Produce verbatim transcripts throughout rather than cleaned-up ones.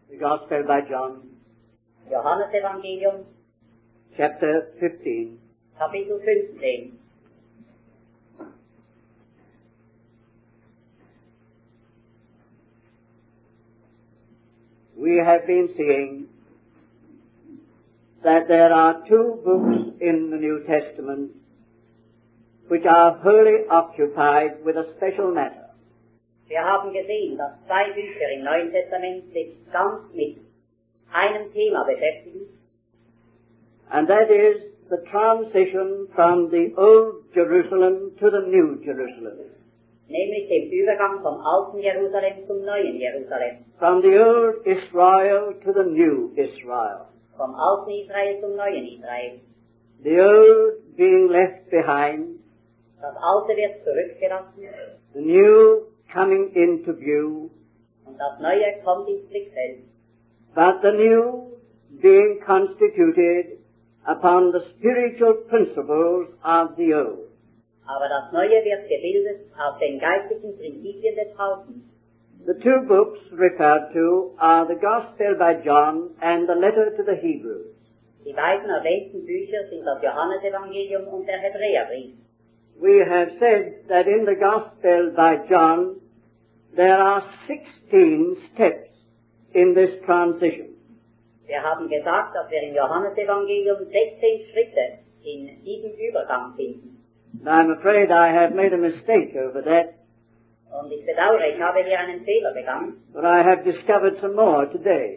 The Gospel by John, Johannesevangelium, chapter fifteen. Kapitel fünfzehn. We have been seeing that there are two books in the New Testament which are wholly occupied with a special matter. Wir haben gesehen, dass zwei Bücher im Neuen Testament sich ganz mit einem Thema beschäftigen. And that is the transition from the Old Jerusalem to the New Jerusalem. Nämlich dem Übergang vom alten Jerusalem zum neuen Jerusalem. From the Old Israel to the New Israel. Vom alten Israel zum neuen Israel. The old being left behind. Das alte wird zurückgelassen. The new coming into view. Und das neue kommt ins Blickfeld. But the new being constituted upon the spiritual principles of the old. Aber das Neue wird gebildet auf den geistlichen Prinzipien des Alten. The two books referred to are the Gospel by John and the letter to the Hebrews. Die beiden erwähnten Bücher sind das Johannesevangelium und der Hebräerbrief. We have said that in the Gospel by John there are sixteen steps in this transition. Wir haben gesagt, dass wir im Johannesevangelium sechzehn Schritte in diesem Übergang finden. I'm afraid I have made a mistake over that. Und ich bedauere, ich habe hier einen Fehler begangen. But I have discovered some more today.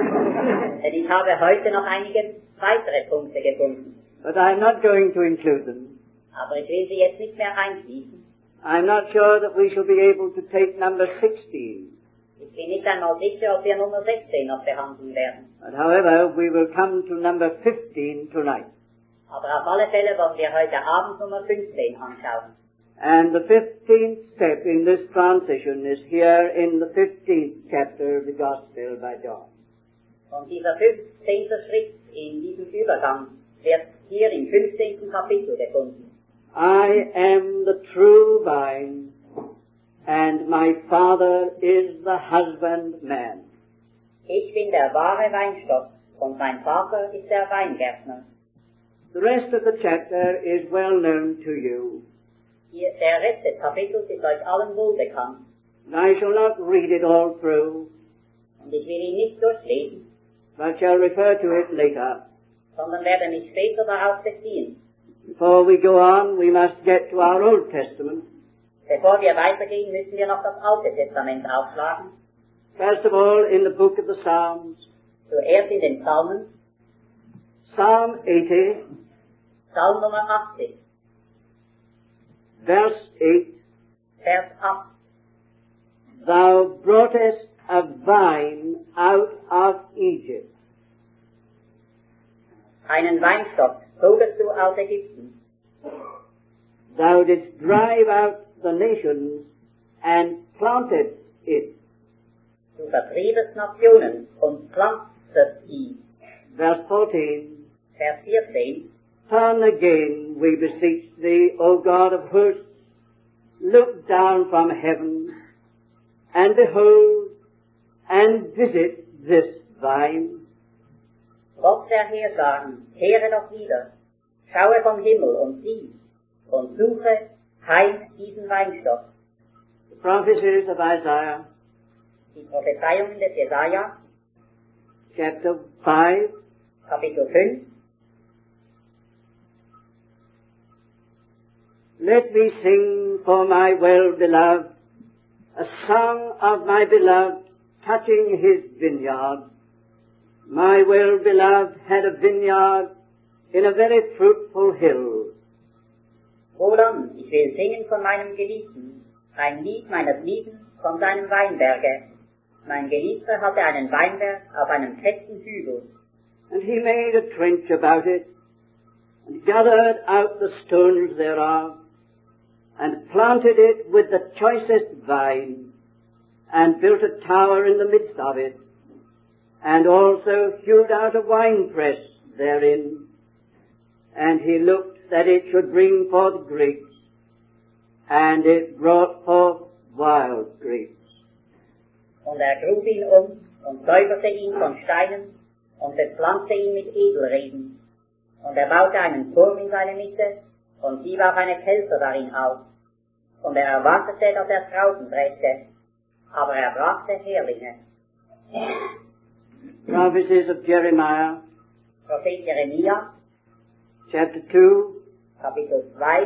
Denn ich habe heute noch einige weitere Punkte gefunden. But I'm not going to include them. Aber ich will sie jetzt nicht mehr einschließen. I'm not sure that we shall be able to take number sixteen. Ich bin nicht einmal sicher, ob wir Nummer sechzehn noch behandeln werden. But however, we will come to number fifteen tonight. Aber auf alle Fälle wollen wir heute Abend Nummer fünfzehn anschauen. And the fifteenth step in this transition is here in the fifteenth chapter of the Gospel by John. Und dieser fünfzehnte Schritt in diesem Übergang wird hier im fünfzehnten Kapitel gefunden. I am the true vine, and my Father is the husbandman. Ich bin der wahre Weinstock, und mein Vater ist der Weingärtner. The rest of the chapter is well known to you. Hier, der Rest des Kapitels ist euch allen wohlbekannt. I shall not read it all through, Und ich will ihn nicht durchlesen, but shall refer to it later. sondern werde mich später darauf beziehen. Before we go on, we must get to our Old Testament. Bevor wir weitergehen, müssen wir noch das Alte Testament aufschlagen. First of all, in the book of the Psalms. Zuerst in den Psalmen, Psalm eighty, Psalm Nummer achtzig, verse eight. Vers acht. Thou broughtest a vine out of Egypt. Einen Weinstock zogest du aus Ägypten. Thou didst drive out the nations and planted it. Du vertriebest Nationen und pflanztest sie. Verse fourteen. Vers vierzehn. Turn again, we beseech thee, O God of hosts. Look down from heaven, and behold, and visit this vine. Gott der Heerscharen, kehre doch wieder, schaue vom Himmel und sieh, und suche heim diesen Weinstock. The prophecies of Isaiah, Die Prophezeiungen des Jesaja, chapter five, Kapitel fünf. Let me sing for my well-beloved, a song of my beloved touching his vineyard. My well-beloved had a vineyard in a very fruitful hill. Wohlan, ich will singen von meinem Geliebten, ein Lied meines Liebens von seinem Weinberge. Mein Geliebter hatte einen Weinberg auf einem festen Hügel. And he made a trench about it, and gathered out the stones thereof, and planted it with the choicest vine, and built a tower in the midst of it, and also hewed out a winepress therein. And he looked that it should bring forth grapes, and it brought forth wild grapes. Und er grub ihn um und säuberte ihn von Steinen und bepflanzte ihn mit Edelreben. Und er baute einen Turm in seine Mitte und sie warf eine Kelter darin auf. Und er erwartete, dass er Trauben brächte, aber er brachte Herlinge. Prophecies of Jeremiah, Prophet Jeremia, chapter two, Kapitel zwei,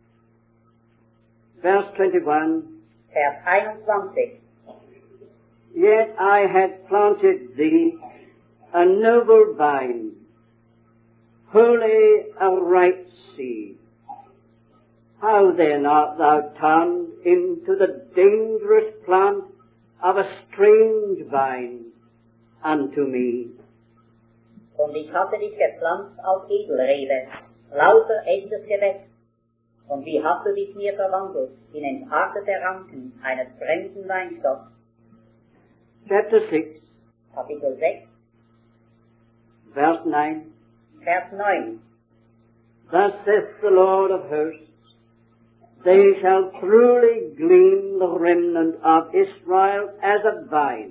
verse twenty-one. Vers einundzwanzig. Yet I had planted thee a noble vine, wholly a right seed. How then art thou turned into the dangerous plant of a strange vine unto me? Und ich hatte dich gepflanzt auf Edelrebe, lauter echtes Gewächs. Und wie hast du dich mir verwandelt in entartete Ranken eines fremden Weinstocks? Chapter six, Kapitel sechs, verse nine. Vers neun. Thus saith the Lord of hosts, they shall truly glean the remnant of Israel as a vine.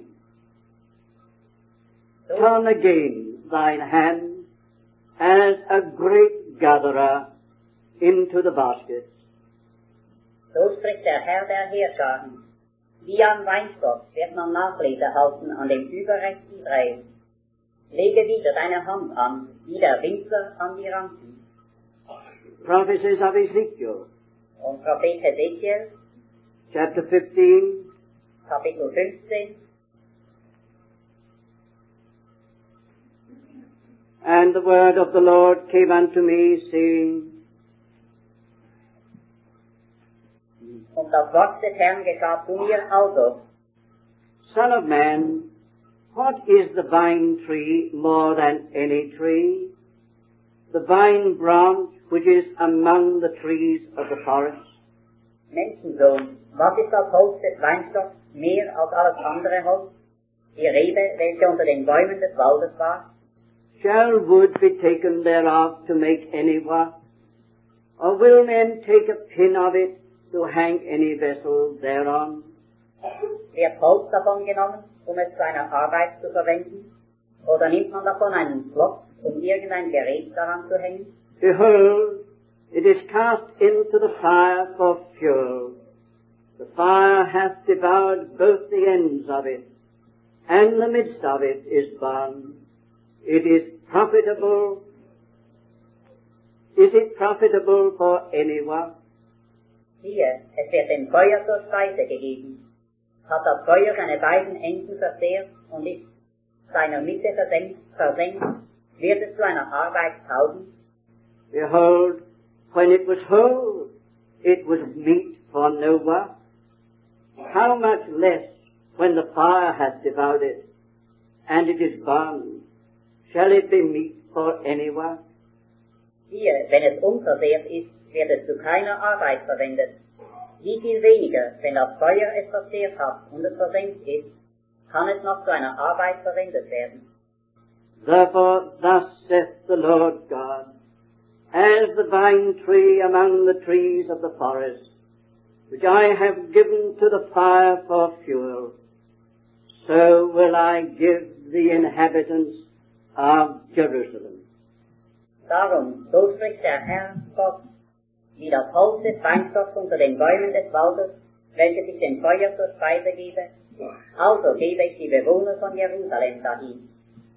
So, Turn again thine hand as a great gatherer into the baskets. so spricht der Herr der Heerscharen. Wie am Weinstock wird man Nachlese halten an dem Überrecht Israels. Lege wieder deine Hand an, wie der Winzer an die Ranken. Prophecies of Ezekiel, Und Prophet Hesekiel, chapter fifteen, Kapitel fünfzehn. And the word of the Lord came unto me, saying, Und das Wort des Herrn geschah zu mir also. Son of man, what is the vine tree more than any tree? The vine branch which is among the trees of the forest? Menschensohn, was ist das Holz des Weinstocks mehr als alles andere Holz? Die Rebe, welche unter den Bäumen des Waldes war? Shall wood be taken thereof to make any work? Or will men take a pin of it to hang any vessel thereon? Wird Holz davon genommen, um es zu einer Arbeit zu verwenden? Oder nimmt man davon einen Pflock, um irgendein Gerät daran zu hängen? Behold, it is cast into the fire for fuel. The fire hath devoured both the ends of it, and the midst of it is burned. It is profitable. Is it profitable for any work? Siehe, es wird dem Feuer zur Speise gegeben. Hat das Feuer seine beiden Enden verzehrt und ist seiner Mitte versenkt, versenkt, wird es zu einer Arbeit taugen? Behold, when it was whole, it was meat for no work. How much less when the fire hath devoured it, and it is burned, shall it be meat for any work? Siehe, wenn es unversehrt ist, wird es zu keiner Arbeit verwendet. Wie viel weniger, wenn das Feuer es verzehrt hat und es versenkt ist, kann es noch zu einer Arbeit verwendet werden. Therefore, thus saith the Lord God, as the vine tree among the trees of the forest, which I have given to the fire for fuel, so will I give the inhabitants of Jerusalem. Darum, so spricht der Herr Gott, wie das Holz des Weinstocks unter den Bäumen des Waldes, welches ich dem Feuer zur Speise gebe, also gebe ich die Bewohner von Jerusalem dahin.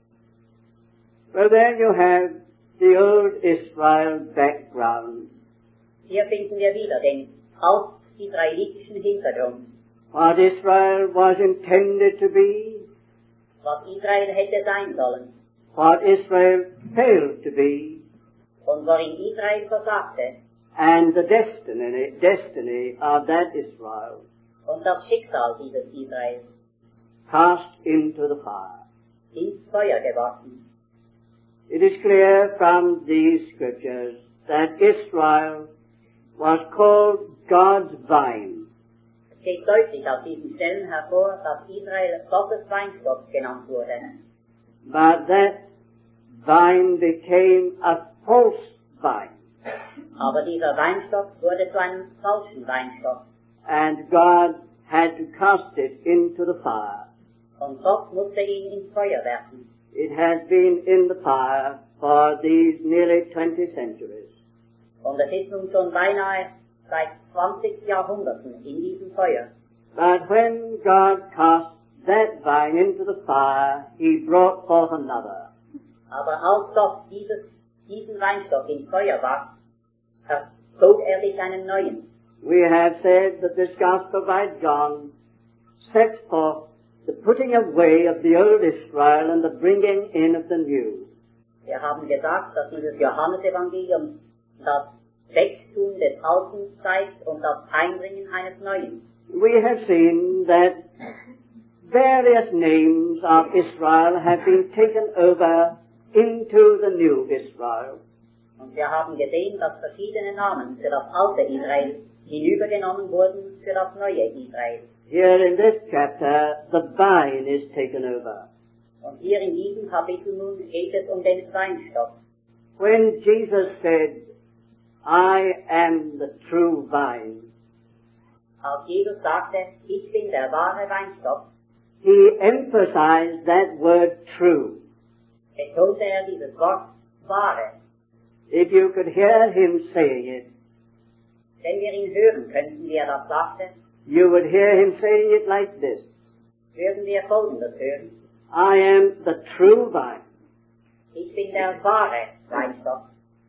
Well, there you have the old Israel background. Hier finden wir wieder den alt-israelitischen Hintergrund. What Israel was intended to be, Was Israel hätte sein sollen what Israel failed to be, und worin Israel versagte and the destiny, destiny of that Israel und das Schicksal dieses Israel cast into the fire. ins Feuer geworfen. It is clear from these scriptures that Israel was called God's vine. Es geht deutlich aus diesen Stellen hervor, dass Israel Gottes Weinstock genannt wurde. But that vine became a false vine. Aber dieser Weinstock wurde zu einem falschen Weinstock. And God had to cast it into the fire. Und Gott musste ihn ins Feuer werfen. It has been in the fire for these nearly twenty centuries. Und es ist nun schon beinahe seit zwanzig Jahrhunderten in diesem Feuer. But when God cast that vine into the fire, He brought forth another. Aber als Gott dieses, diesen Weinstock ins Feuer warf, zog er sich einen neuen. We have said that this Gospel by John sets forth the putting away of the old Israel and the bringing in of the new. Wir haben gesagt, dass dieses Johannesevangelium das Wegtun des Alten zeigt und das Einbringen eines Neuen. We have seen that various names of Israel have been taken over into the new Israel. Und wir haben gesehen, dass verschiedene Namen für das alte Israel hinübergenommen wurden für das neue Israel. Here in this chapter, the vine is taken over. Und hier in diesem Kapitel nun geht es um den Weinstock. When Jesus said, I am the true vine, Als Jesus sagte, ich bin der wahre Weinstock, He emphasized that word true. betonte er dieses Wort wahre. If you could hear Him saying it, Wenn wir ihn hören könnten, wie er das sagte, you would hear Him saying it like this. würden wir Folgendes hören. I am the true vine. Ich bin der wahre Weinstock.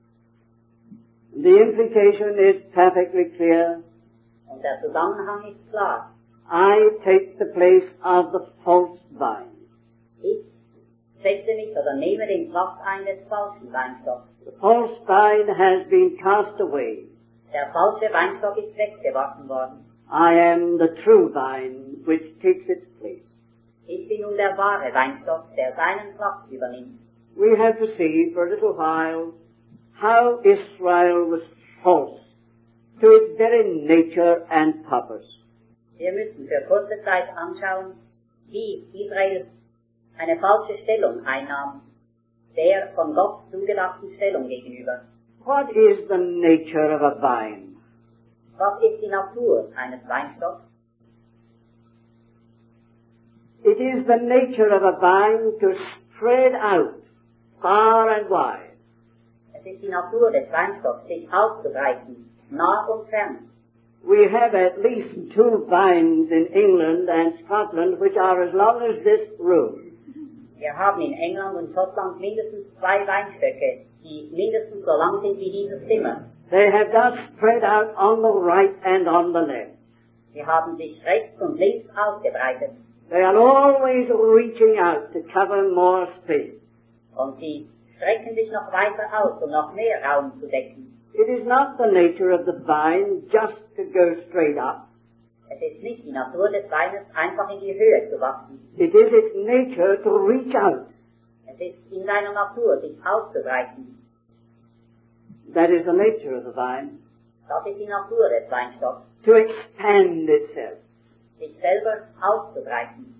The implication is perfectly clear. Und der Zusammenhang ist klar. I take the place of the false vine. Ich setze mich oder nehme den Platz ein des falschen Weinstocks. The false vine has been cast away. Der falsche Weinstock ist weggeworfen worden. I am the true vine which takes its place. Ich bin nun der wahre Weinstock, der seinen Platz übernimmt. We have to see for a little while how Israel was false to its very nature and purpose. Wir müssen für kurze Zeit anschauen, wie Israel eine falsche Stellung einnahm, der von Gott zugedachten Stellung gegenüber. What is the nature of a vine? Was ist die Natur eines Weinstocks? It is the nature of a vine to spread out far and wide. Es ist die Natur des Weinstocks, sich auszubreiten, nah und fern. We have at least two vines in England and Scotland which are as long as this room. Wir haben in England und Schottland mindestens zwei Weinstöcke, die mindestens so lang sind wie dieses Zimmer. They have thus spread out on the right and on the left. Sie haben sich rechts und links ausgebreitet. They are always reaching out to cover more space. Und sie strecken sich noch weiter aus, um noch mehr Raum zu decken. It is not the nature of the vine just to go straight up. Es ist nicht die Natur des Weines, einfach in die Höhe zu wachsen. It is its nature to reach out. Es ist in seiner Natur, sich auszubreiten. That is the nature of the vine. Das ist die Natur des Weinstocks, To expand itself. sich selber auszubreiten.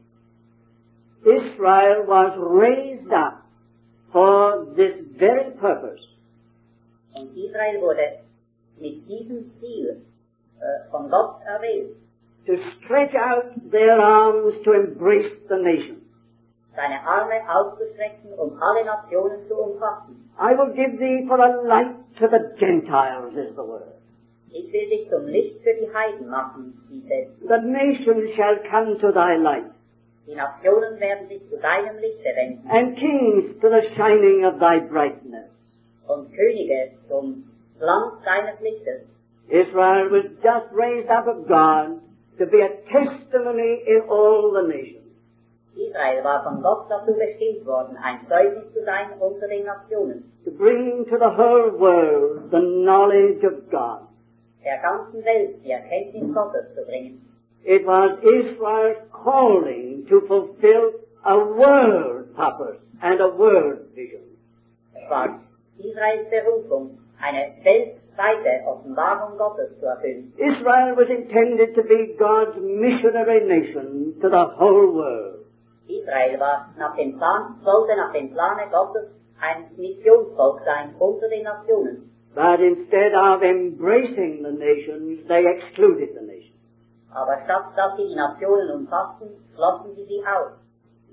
Israel was raised up for this very purpose. Und Israel wurde mit diesem Ziel äh, von Gott erwählt, To stretch out their arms to embrace the nations. seine Arme auszustrecken, um alle Nationen zu umfassen. I will give thee for a light to the Gentiles, is the word. Ich will dich zum Licht für die Heiden machen, hieß es. The nations shall come to thy light, Die Nationen werden sich zu deinem Lichte wenden and kings to the shining of thy brightness. und Könige zum Glanz deines Lichtes. Israel was just raised up of God to be a testimony in all the nations. Israel war von Gott dazu bestimmt worden, ein Zeugnis zu sein unter den Nationen, To bring to the whole world the knowledge of God. der ganzen Welt die Erkenntnis Gottes zu bringen. It was Israel's calling to fulfill a world purpose and a world vision. Es war Israels Berufung, eine weltweite Offenbarung Gottes zu erfüllen. Israel was intended to be God's missionary nation to the whole world. Israel war nach dem Plan, sollte nach dem Plane Gottes ein Missionsvolk sein unter den Nationen. But instead of embracing the nations, they excluded the nations. Aber statt dass sie die Nationen umfassten, schlossen sie sie aus.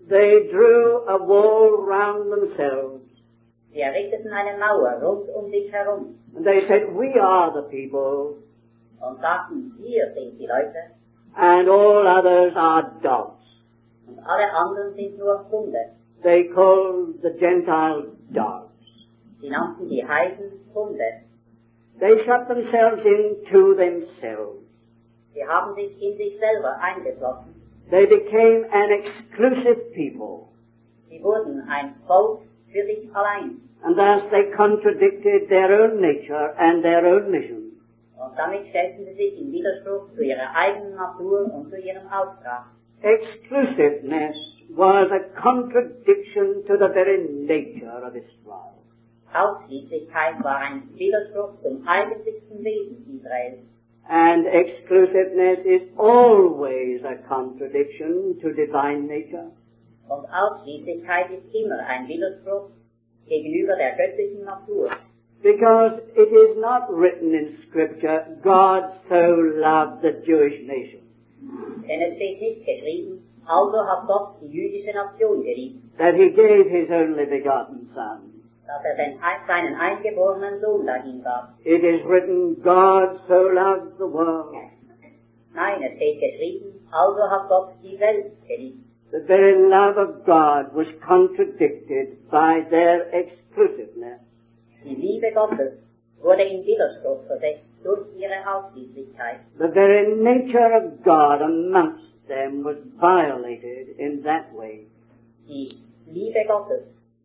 They drew a wall round themselves. Sie errichteten eine Mauer rund um sich herum. And they said, we are the people. Und sagten, wir sind die Leute. And all others are dogs. Und alle anderen sind nur Hunde. They called the Gentiles dogs. Sie nannten die Heiden Hunde. They shut themselves into themselves. Sie haben sich in sich selber eingeschlossen. They became an exclusive people. Sie wurden ein Volk für sich allein. And thus they contradicted their own nature and their own mission. Und damit stellten sie sich in Widerspruch zu ihrer eigenen Natur und zu ihrem Auftrag. Exclusiveness was a contradiction to the very nature of Israel. Ausschließlichkeit war ein Widerspruch zum eigentlichsten Wesen Israels. And exclusiveness is always a contradiction to divine nature. Und Ausschließlichkeit ist immer ein Widerspruch gegenüber der göttlichen Natur. Because it is not written in Scripture, God so loved the Jewish nation. Denn es steht nicht geschrieben, also hat Gott die jüdische Nation geliebt, That He gave His only begotten Son. dass er den, seinen eingeborenen Sohn dahin gab. It is written, God so loved the world. Nein, es steht geschrieben, also hat Gott die Welt geliebt. The very love of God was contradicted by their exclusiveness. Die Liebe Gottes wurde in Widerspruch versetzt durch ihre Ausschließlichkeit. The very nature of God amongst them was violated in that way. Die Liebe Gottes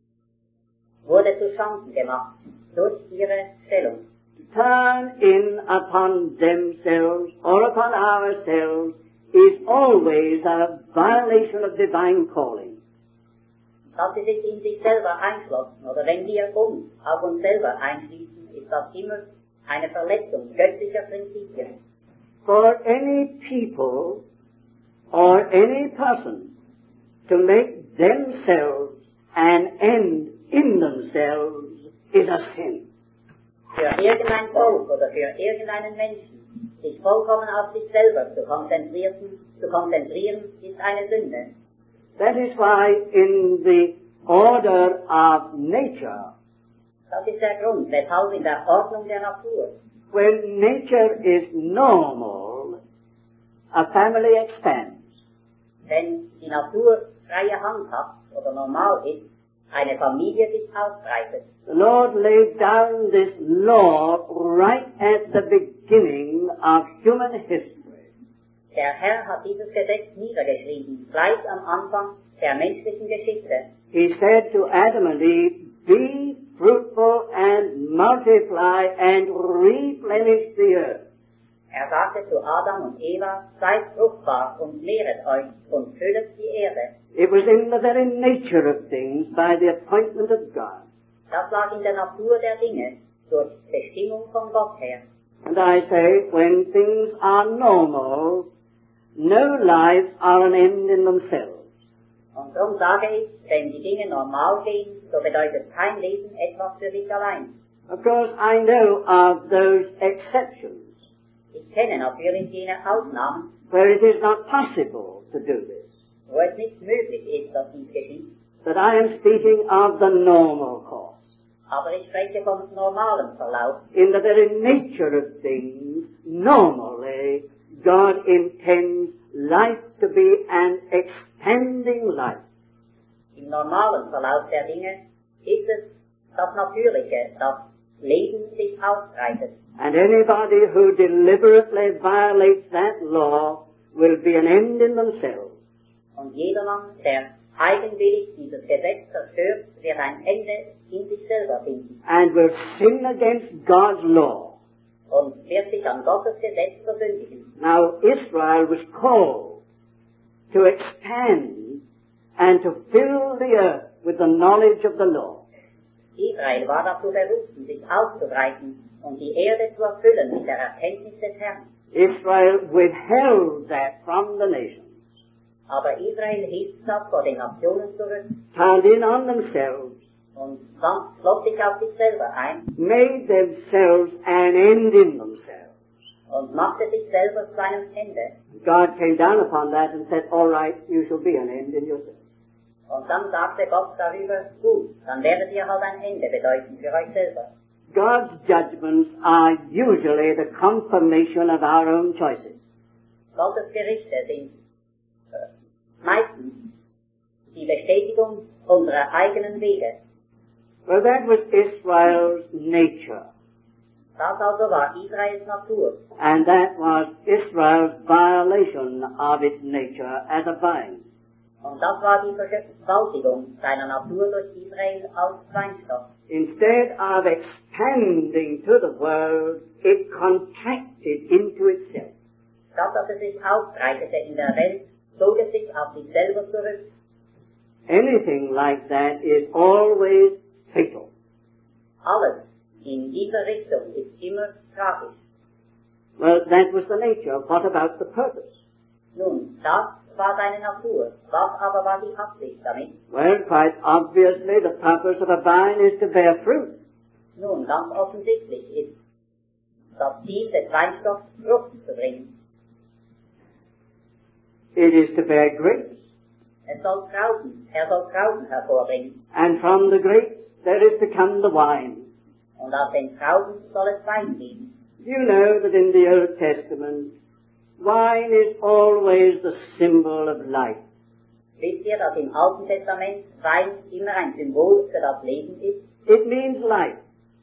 wurde zu Schanden gemacht durch ihre Stellung. To turn in upon themselves or upon ourselves is always a violation of divine calling. Dass sie sich in sich selber einschlossen, oder wenn wir uns auf uns selber einschließen, ist das immer eine Verletzung göttlicher Prinzipien. For any people or any person to make themselves an end in themselves is a sin. Für irgendein Volk oder für irgendeinen Menschen, sich vollkommen auf sich selber zu konzentrieren, zu konzentrieren, ist eine Sünde. That is why in the order of nature, Das ist der Grund, weshalb in der Ordnung der Natur, when nature is normal, a family expands. wenn die Natur freie Hand hat oder normal ist, eine Familie sich ausbreitet. The Lord laid down this law right at the beginning of human history. Der Herr hat dieses Gesetz niedergeschrieben, gleich am Anfang der menschlichen Geschichte. He said to Adam and Eve, be fruitful and multiply and replenish the earth. Er sagte zu Adam und Eva, seid fruchtbar und mehret euch und füllet die Erde. It was in the very nature of things by the appointment of God. Das lag in der Natur der Dinge, durch Bestimmung von Gott her. And I say, when things are normal, no lives are an end in themselves. Und darum sage ich, wenn die Dinge normal gehen, so bedeutet kein Leben etwas für sich allein. Of course, I know of those exceptions Ich kenne natürlich jene Ausnahmen, where it is not possible to do this. wo es nicht möglich ist, dass dies geschieht. But I am speaking of the normal course. Aber ich spreche vom normalen Verlauf. In the very nature of things, normally, God intends life to be an expanding life. Im normalen Verlauf der Dinge ist es das Natürliche, das Leben sich ausbreitet. And anybody who deliberately violates that law will be an end in themselves. Und jedermann, der eigenwillig dieses Gesetz zerstört, wird ein Ende in sich selber finden. And will sin against God's law. Und wird sich an Gottes Gesetz versündigen. Now, Israel was called to expand and to fill the earth with the knowledge of the law. Israel war dazu berufen, sich auszubreiten und die Erde zu erfüllen mit der Erkenntnis des Herrn. Israel withheld that from the nations, Aber Israel hielt das vor den Nationen zurück turned in on themselves, und dann schloss sich auf sich selber ein made themselves an end in themselves. und machte sich selber zu einem Ende. God came down upon that and said, all right, you shall be an end in yourself. Und dann sagte Gott darüber, gut, dann werdet ihr halt ein Ende bedeuten für euch selber. God's judgments are usually the confirmation of our own choices. Gottes Gerichte sind äh, meistens die Bestätigung unserer eigenen Wege. Well, that was Israel's nature. Das also war Israels Natur. And that was Israel's violation of its nature as a vine. Und das war die Vergewaltigung seiner Natur durch Israel als Weinstock. Instead of expanding to the world, it contracted into itself. Statt dass es sich ausbreitete in der Welt, zog es sich auf sich selber zurück. Anything like that is always fatal. Alles in dieser Richtung ist immer tragisch. Well, that was the nature. What about the purpose? Nun, das war seine Natur. Was aber war die Absicht damit? Well, quite obviously, the purpose of a vine is to bear fruit. Nun, ganz offensichtlich ist das Ziel des Weinstocks, Frucht zu bringen. It is to bear grapes. Es soll Trauben, er soll Trauben hervorbringen. And from the grapes, there is to come the wine. Und aus den Trauben soll es Wein geben. You know that in the Old Testament, wine is always the symbol of life. Wisst ihr, dass im Alten Testament Wein immer ein Symbol für das Leben ist? It means life.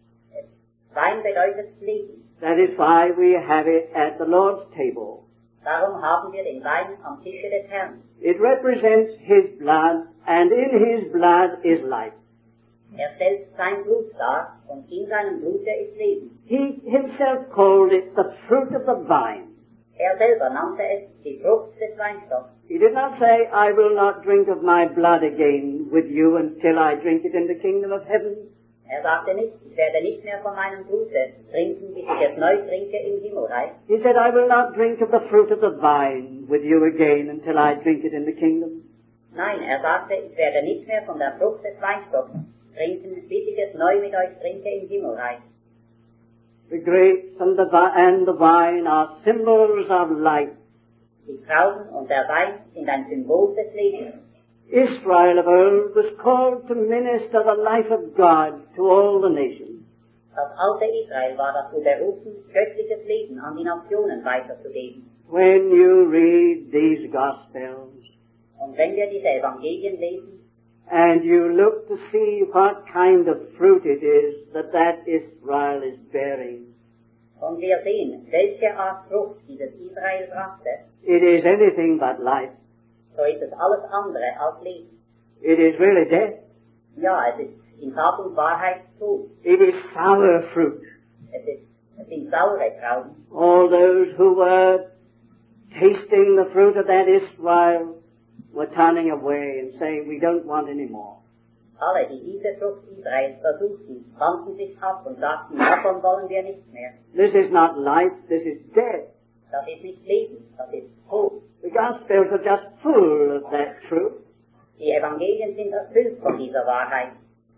Wein bedeutet Leben. That is why we have it at the Lord's table. Darum haben wir den Wein am Tische des Herrn. It represents His blood, and in His blood is life. Er stellt sein Blut dar, und in seinem Blute ist Leben. He Himself called it the fruit of the vine. Er selber nannte es die Frucht des Weinstocks. He did not say, I will not drink of my blood again with you until I drink it in the kingdom of heaven. Er sagte nicht, ich werde nicht mehr von meinem Blute trinken, bis ich es neu trinke im Himmelreich. He said, I will not drink of the fruit of the vine with you again until I drink it in the kingdom. Nein, er sagte, ich werde nicht mehr von der Frucht des Weinstocks trinken, bis ich es neu mit euch trinke im Himmelreich. The grapes and the, vi- and the wine are symbols of life. Die Trauben und der Wein sind ein Symbol des Lebens. Israel of old was called to minister the life of God to all the nations. Das alte Israel war dazu berufen, göttliches Leben an die Nationen weiterzugeben. When you read these Gospels, Und wenn wir diese Evangelien lesen, and you look to see what kind of fruit it is that that Israel is bearing, und wir sehen, welche Art Frucht dieses Israel brachte, it is anything but life. so ist es alles andere als Leben. It is really death. Ja, es ist in Tat und Wahrheit Tod. It is sour fruit. Es, ist, es sind saure Trauben. All those who were tasting the fruit of that Israel were turning away and saying, we don't want any more. Alle, die diese Frucht Israels versuchten, wandten sich ab und sagten, davon wollen wir nichts mehr. This is not life, this is death. Das ist nicht Leben, das ist Tod. The Gospels are just full of that truth. Die Evangelien sind erfüllt von dieser Wahrheit.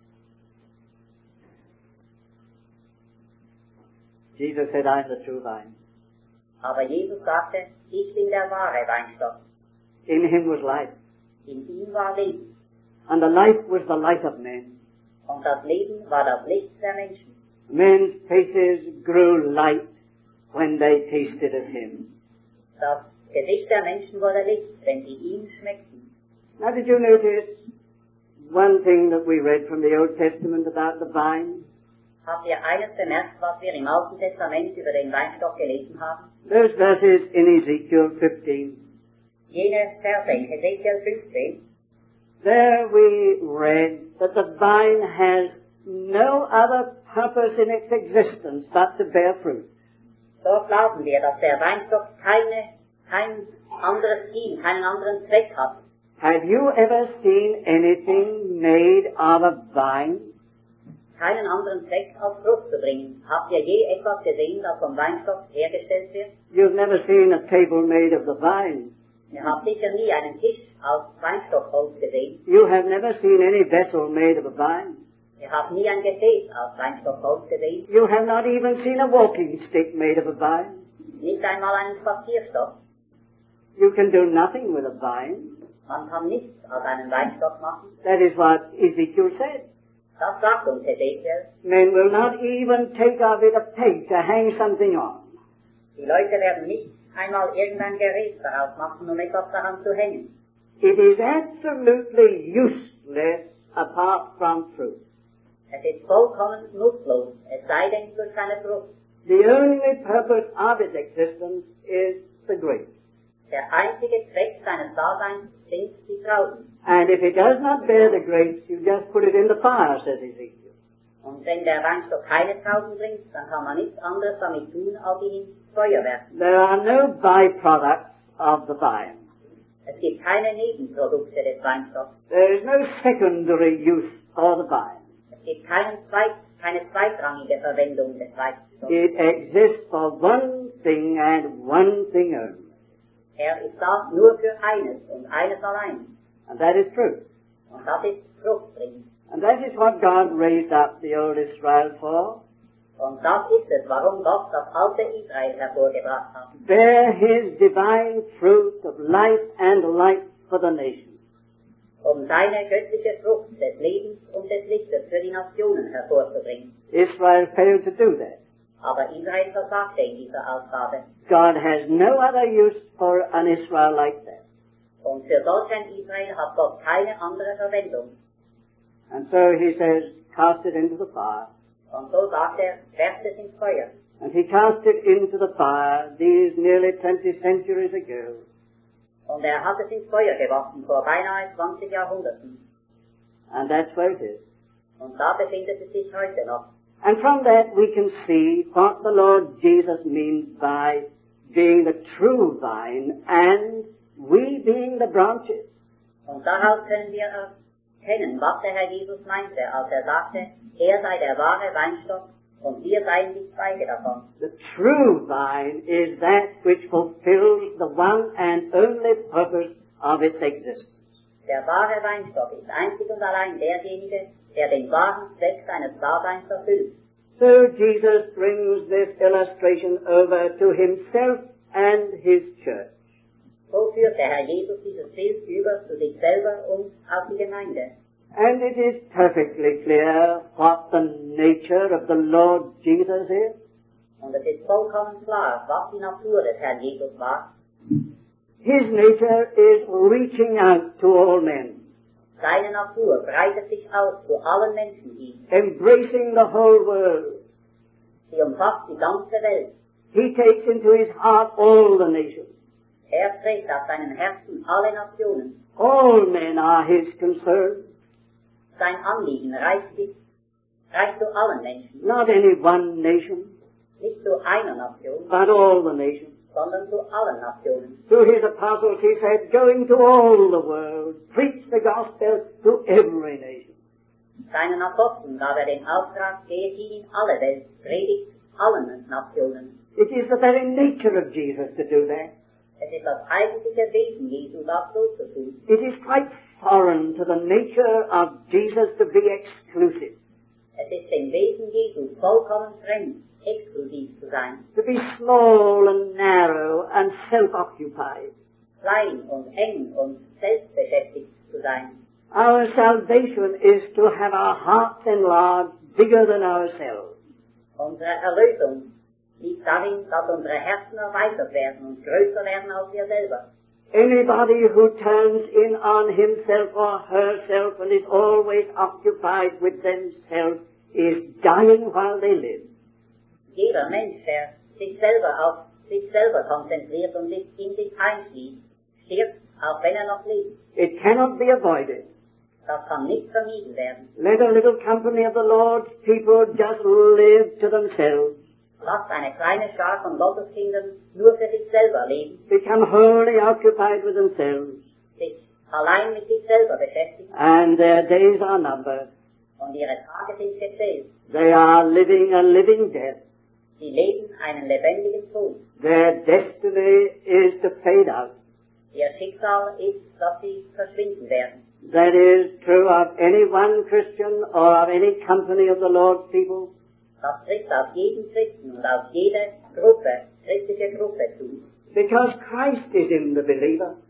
Jesus said, I am the true vine. Aber Jesus sagte, ich bin der wahre Weinstock. In him was life. In ihm war Leben. And the life was the light of men. Und das Leben war das Licht der Menschen. Men's faces grew light when they tasted of him. Das Gesicht der Menschen wurde Licht, wenn sie ihn schmeckten. Now did you notice one thing that we read from the Old Testament about the vine? Habt ihr eines bemerkt, was wir im Alten Testament über den Weinstock gelesen haben? Those verses in Ezekiel fifteen. Jene Verse in Hesekiel fünfzehn. There we read that the vine has no other purpose in its existence but to bear fruit. Dort glauben wir, dass der Weinstock keine, kein anderes Ziel, keinen anderen Zweck hat. Have you ever seen anything made of a vine? Keinen anderen Zweck als Frucht zu bringen. Habt ihr je etwas gesehen, das vom Weinstock hergestellt wird? You've never seen a table made of the vine. Ihr habt sicher nie einen Tisch aus Weinstockholz gesehen. You have never seen any vessel made of a vine. Ihr habt nie ein Gefäß aus Weinstockholz gesehen. You have not even seen a walking stick made of a vine. Nicht einmal einen Spazierstock. You can do nothing with a vine. Man kann nichts aus einem Weinstock machen. That is what Ezekiel said. Das sagt uns Ezekiel. Men will not even take of it a peg to hang something on. Die Leute werden nicht einmal irgendein Gerät daraus machen, um etwas daran zu hängen. It is absolutely useless apart from fruit. Es ist vollkommen nutzlos, es sei denn durch seine Frucht. The only purpose of its existence is the grapes. Der einzige Zweck seines Daseins sind die Trauben. And if it does not bear the grapes, you just put it in the fire, says Ezekiel. Und wenn der Weinstock keine Trauben bringt, dann kann man nichts anderes damit tun, als ihn ins Feuer werfen. There are no byproducts of the vine. Es gibt keine Nebenprodukte des Weinstocks. There is no secondary use for the vine. Es gibt keinen Zweit, keine zweitrangige Verwendung des Weinstocks. It exists for one thing and one thing only. Er ist da nur für eines und eines allein. And that is truth. Und das ist Frucht bringen. And that is what God raised up the old Israel for. Und das ist es, warum Gott das alte Israel hervorgebracht hat. Bear His divine fruit of life and light for the nations. Um seine göttliche Frucht des Lebens und des Lichtes für die Nationen hervorzubringen. Israel failed to do that. Aber Israel versagte in dieser Aufgabe. God has no other use for an Israel like that. Und für solch ein Israel hat Gott keine andere Verwendung. And so He says, cast it into the fire. Und so sagt er, werft es ins Feuer. And He cast it into the fire these nearly twenty centuries ago. Und er hat es ins Feuer geworfen vor beinahe zwanzig Jahrhunderten. And that's where it is. Und da befindet es sich heute noch. And from that we can see what the Lord Jesus means by being the true vine and we being the branches. Und daraus können wir erkennen, was der Herr Jesus meinte, als er sagte, er sei der wahre Weinstock und wir seien die Zweige davon. The true vine is that which fulfills the one and only purpose of its existence. Der wahre Weinstock ist einzig und allein derjenige, der den wahren Zweck seines Daseins erfüllt. So Jesus brings this illustration over to himself and his church. So führt der Herr Jesus dieses Bild über zu sich selber und auf die Gemeinde. And it is perfectly clear what the nature of the Lord Jesus is. Und es ist vollkommen klar, was die Natur des Herrn Jesus war. His nature is reaching out to all men. Seine Natur breitet sich aus zu allen Menschen hin. Embracing the whole world. Sie umfasst die ganze Welt. He takes into his heart all the nations. Er trägt auf seinem Herzen alle Nationen. All men are his concern. Sein Anliegen reicht, sich, reicht zu allen Menschen. Not any one nation, Nicht zu einer Nation, but all the nations. sondern zu allen Nationen. Through his apostles he said, going to all the world, preach the gospel to every nation. Seinen Aposteln gab er den Auftrag, geht hin in alle Welt, predigt allen Nationen. It is the very nature of Jesus to do that. Es ist das eigentliche Wesen Jesu, das so zu tun. It is quite foreign to the nature of Jesus to be exclusive, Es ist dem Wesen Jesu vollkommen fremd, exklusiv zu sein, to be small and narrow and self-occupied. klein und eng und selbstbeschäftigt zu sein. Our salvation is to have our hearts enlarged bigger than ourselves. Unsere Erlösung liegt darin, dass unsere Herzen erweitert werden und größer werden als wir selber. Anybody who turns in on himself or herself and is always occupied with themselves is dying while they live. Jeder Mensch, der sich selber auf sich selber konzentriert und sich in sich einschließt, stirbt, auch wenn er noch lebt. It cannot be avoided. Das kann nicht vermieden werden. Let a little company of the Lord's people just live to themselves. Lasst eine kleine Schar von Gotteskindern nur für sich selber leben, Become wholly occupied with themselves. sich allein mit sich selber beschäftigen And their days are numbered. und ihre Tage sind gezählt. They are living a living death. Sie leben einen lebendigen Tod. Their destiny is to fade out. Ihr Schicksal ist, dass sie verschwinden werden. That is true of any one Christian or of any company of the Lord's people. Das trifft auf jeden Christen und auf jede Gruppe, christliche Gruppe zu. Because Christ is in the believer.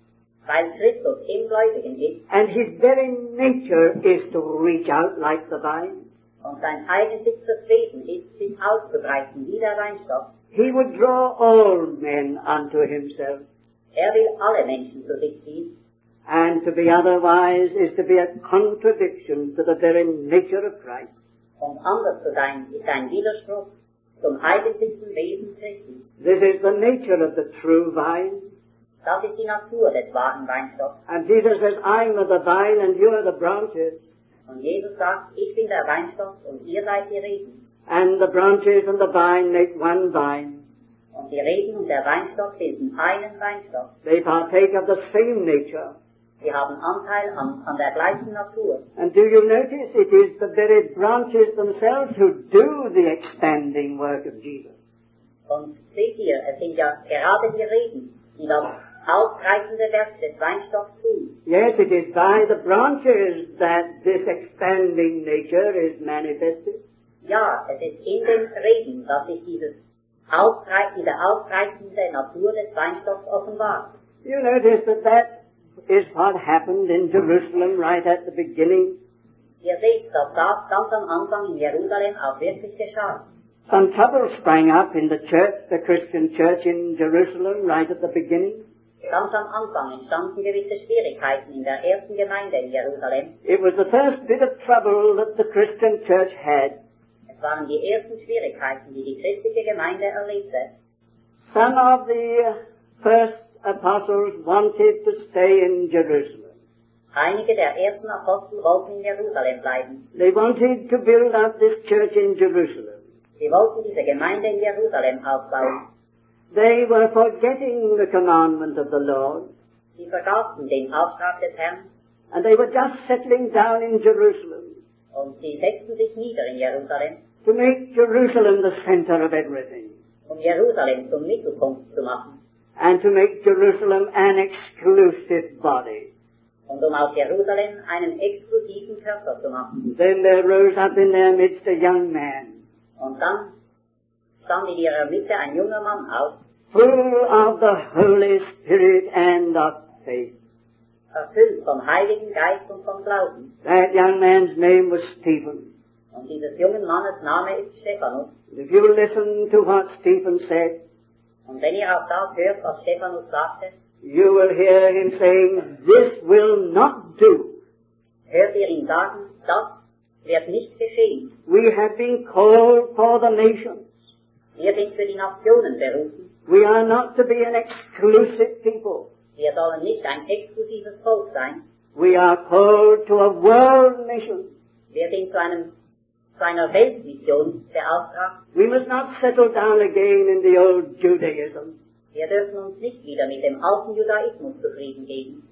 weil Christus im Gläubigen ist and his very nature is to reach out like the vine. und sein eigentlichstes Wesen ist, sich auszubreiten wie der Weinstock. He would draw all men unto himself, Er will alle Menschen zu sich ziehen, and to be otherwise is to be a contradiction to the very nature of Christ. und anders zu sein ist ein Widerspruch zum eigentlichen Wesen Christi. This is the nature of the true vine. Das ist die Natur des wahren Weinstocks. And Jesus says, I'm the vine and you are the branches. Und Jesus sagt, ich bin der Weinstock und ihr seid die Reben. And the branches and the vine make one vine. Und die Reben und der Weinstock bilden einen Weinstock. They partake of the same nature. Sie haben Anteil an, an der gleichen Natur. And do you notice it is the very branches themselves who do the expanding work of Jesus? Und seht ihr, es sind ja gerade die Reben, die das ausbreitende Werk des Weinstocks tun. Yes, it is by the branches that this expanding nature is manifested. Ja, es ist in den Reben, dass sich dieses Ausbreit, diese ausbreitende Natur des Weinstocks offenbart. You notice that that is what happened in Jerusalem right at the beginning. Ihr seht, dass das ganz am Anfang in Jerusalem auch wirklich geschah. Some trouble sprang up in the church, the Christian church in Jerusalem right at the beginning. Ganz am Anfang entstanden gewisse Schwierigkeiten in der ersten Gemeinde in Jerusalem. It was the first bit of trouble that the Christian church had. Es waren die ersten Schwierigkeiten, die die christliche Gemeinde erlebte. Some of the first apostles wanted to stay in Jerusalem. Einige der ersten Apostel wollten in Jerusalem bleiben. They wanted to build up this church in Jerusalem. Sie wollten diese Gemeinde in Jerusalem aufbauen. They were forgetting the commandment of the Lord, Sie vergaßen den Auftrag des Herrn and they were just settling down in Jerusalem und sie setzten sich nieder in Jerusalem, to make Jerusalem the center of everything, um Jerusalem zum Mittelpunkt zu machen and to make Jerusalem an exclusive body. und um aus Jerusalem einen exklusiven Körper zu machen. Then there rose up in their midst a young man, Und dann stand in ihrer Mitte ein junger Mann auf, full of the Holy Spirit and of faith. erfüllt vom Heiligen Geist und vom Glauben. That young man's name was Stephen. Und dieses jungen Mannes Name ist Stephanus. If you listen to what Stephen said, Und wenn ihr auch das hört, was Stephanus sagte, you will hear him saying, this will not do. hört ihr ihn sagen, das wird nicht geschehen. We have been called for the nations. Wir sind für die Nationen berufen. We are not to be an exclusive people. Wir sollen nicht ein exklusives Volk sein. We are called to a world mission. Wir sind zu, einem, zu einer Weltmission beauftragt. We must not settle down again in the old Judaism. Wir dürfen uns nicht wieder mit dem alten Judaismus zufrieden geben.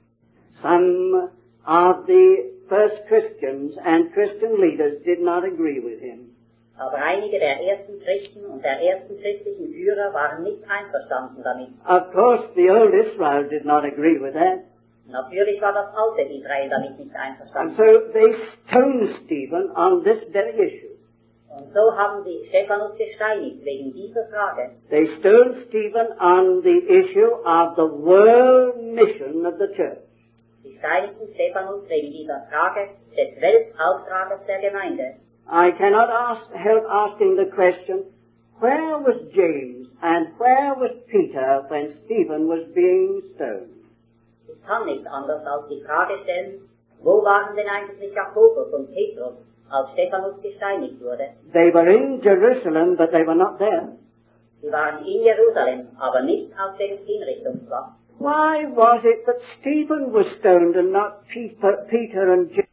Some of the first Christians and Christian leaders did not agree with him. Aber einige der ersten Christen und der ersten christlichen Führer waren nicht einverstanden damit. Of course, the old Israel did not agree with that. Natürlich war das alte Israel damit nicht And einverstanden. so they stoned Stephen on this very issue. Und so haben sie Stephanus gesteinigt wegen dieser Frage. They stoned Stephen on the issue of the world mission of the church. Sie steinigten Stephanus wegen dieser Frage des Weltauftrages der Gemeinde. I cannot ask, help asking the question, where was James and where was Peter when Stephen was being stoned? Ich kann nicht anders als die Frage stellen, wo waren denn eigentlich Jakobus und Petrus, als Stephanus gesteinigt wurde? They were in Jerusalem, but they were not there. Sie waren in Jerusalem, aber nicht auf dem Hinrichtungsplatz. Why was it that Stephen was stoned and not Peter, Peter and James?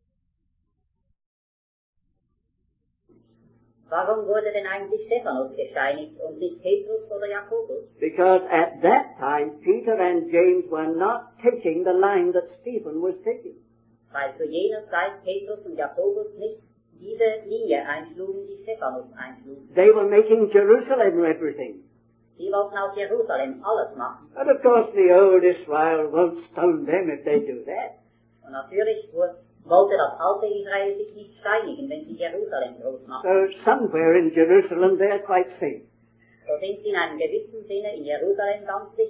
Warum wurde denn eigentlich Stephanus gesteinigt und nicht Petrus oder Jakobus? Because at that time, Peter and James were not taking the line that Stephen was taking. Weil zu jener Zeit Petrus und Jakobus nicht diese Linie einschlugen, die Stephanus einschlug. They were making Jerusalem everything. Sie wollten aus Jerusalem alles machen. And of course the old Israel won't stone them if they do that. Und natürlich wollte das alte Israel sich nicht steinigen, wenn sie Jerusalem groß machen. So somewhere in Jerusalem they're quite safe. So sind sie in einem gewissen Sinne in Jerusalem ganz sicher.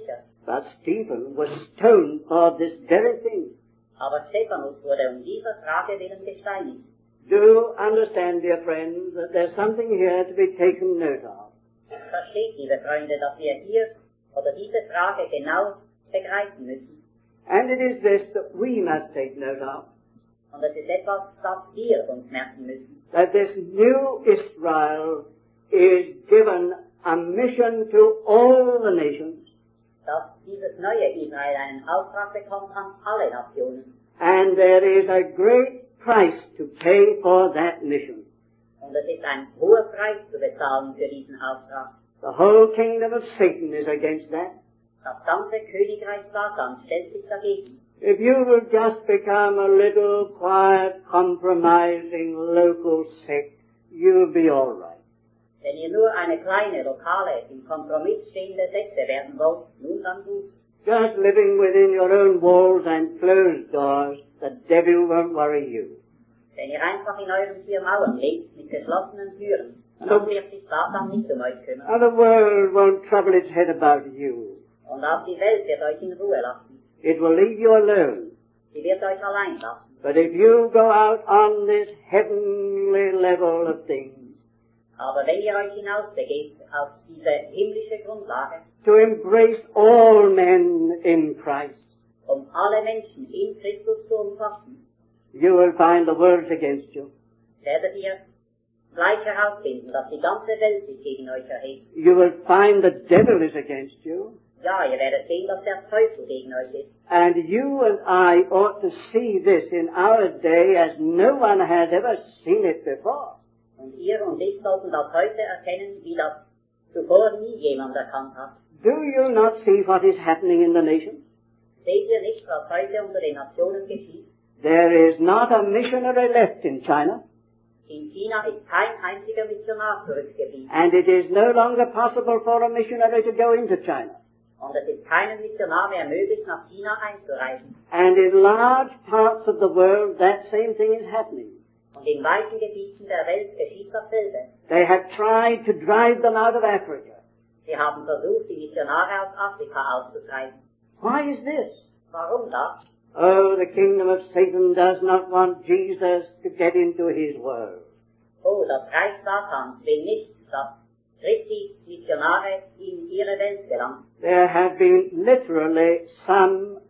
But Stephen was stoned for this very thing. Aber Stephanus wurde um dieser Frage willen gesteinigt. Do understand, dear friends, that there's something here to be taken note of. Versteht, liebe Freunde, dass wir hier oder diese Frage genau begreifen müssen. And it is this that we must take note of. Und das ist etwas, das wir uns merken müssen. That this new Israel is given a mission to all the nations. Dass dieses neue Israel einen Auftrag bekommt an alle Nationen. And there is a great price to pay for that mission. Und es ist ein hoher Preis zu bezahlen für diesen Auftrag. The whole kingdom of Satan is against that. Das ganze Königreich Satans stellt sich dagegen. If you will just become a little quiet, compromising local sect, you'll be all right. Wenn ihr nur eine kleine, lokale, im Kompromiss stehende Sekte werden wollt, nun dann gut. Just living within your own walls and closed doors, the devil won't worry you. Wenn ihr einfach in euren vier Mauern lebt, mit geschlossenen Türen, dann wird sich Satan nicht um euch kümmern. And the world won't trouble its head about you. Und auch die Welt wird euch in Ruhe lassen. It will leave you alone. Sie wird euch allein lassen. But if you go out on this heavenly level of things, aber wenn ihr euch hinausbegebt auf diese himmlische Grundlage, to embrace all men in Christ, um alle Menschen in Christus zu umfassen, you will find the world against you. werdet ihr gleich herausfinden, dass die ganze Welt sich gegen euch erhebt. You will find the devil is against you. Ja, ihr werdet sehen, dass der Teufel gegen euch ist. And you and I ought to see this in our day as no one has ever seen it before. Und ihr und ich sollten das heute erkennen, wie das zuvor nie jemand erkannt hat. Do you not see what is happening in the nations? Seht ihr nicht, was heute unter den Nationen geschieht? There is not a missionary left in China. In China ist kein einziger Missionar zurückgeblieben. And it is no longer possible for a missionary to go into China. Und es ist keinem Missionar mehr möglich, nach China einzureisen. And in large parts of the world, that same thing is happening. Und in weiten Gebieten der Welt geschieht dasselbe. They have tried to drive them out of Africa. Sie haben versucht, die Missionare aus Afrika auszutreiben. Why is this? Warum das? Oh, the kingdom of Satan does not want Jesus to get into his world. Oh, das Reich Satans will nicht, dass Christi Missionare in ihre Welt gelangen. There have been literally some